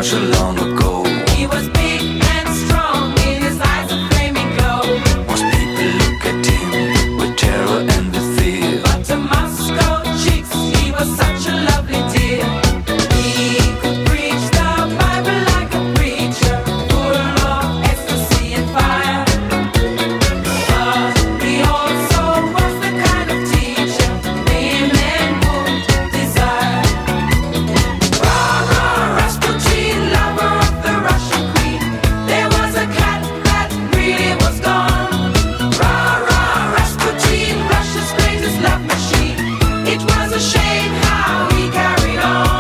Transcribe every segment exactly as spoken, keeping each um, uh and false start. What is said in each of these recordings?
so long ago. He was big and strong, in his eyes a flaming glow. Most people look at him with terror and with fear, But to Moscow chicks, he was such a lovely dear. He could preach the Bible like a preacher, full of ecstasy and fire. But he also was the kind of teacher women would desire. Rah, rah, Rasputin, lover of the Russian queen. There was a cat that really was gone. Rah, rah, Rasputin, Russia's greatest love machine. It was a shame how he carried on.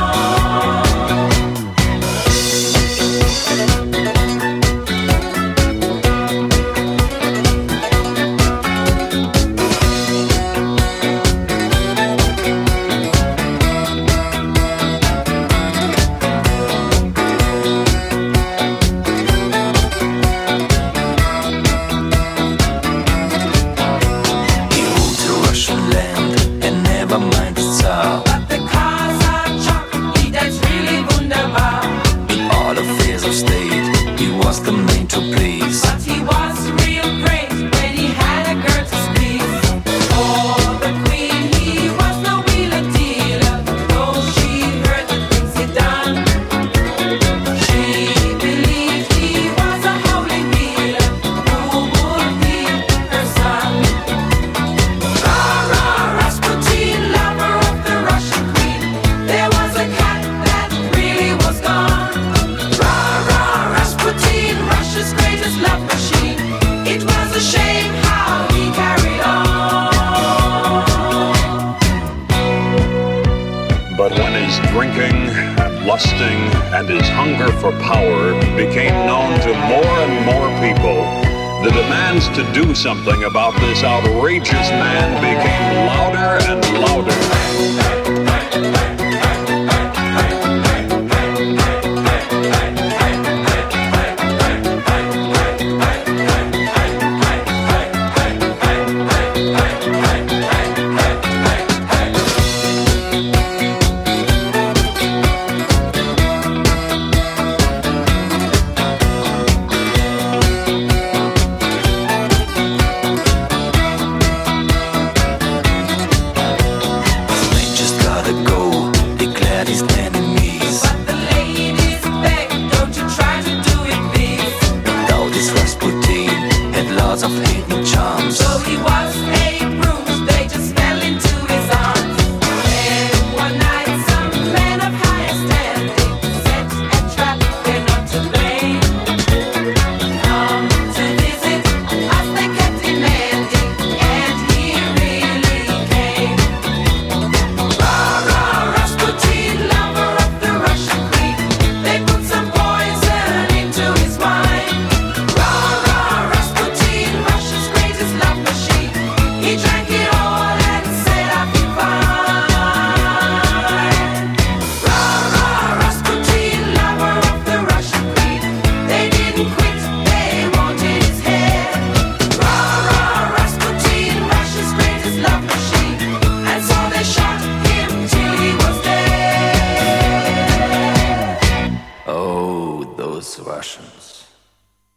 he ruled the Russian land and never mind the Tsar. But the cars are chock, he that's really wunderbar. In all affairs of state, he was the man to please. But he was real great when he had a girl to squeeze. For the queen, he was no wheeler dealer, though she heard the things he'd done. She believed he was a holy healer who would heal her son. Rah, rah, Rasputin, lover of the Russian queen. There was a cat that really was gone. Rah, rah, Rasputin, Russia's greatest love machine. It was a shame how he carried on. But when his drinking and lusting and his hunger for power became known to more and more people, the demands to do something about this outrageous man became louder and louder. The man just gotta go, declared his stand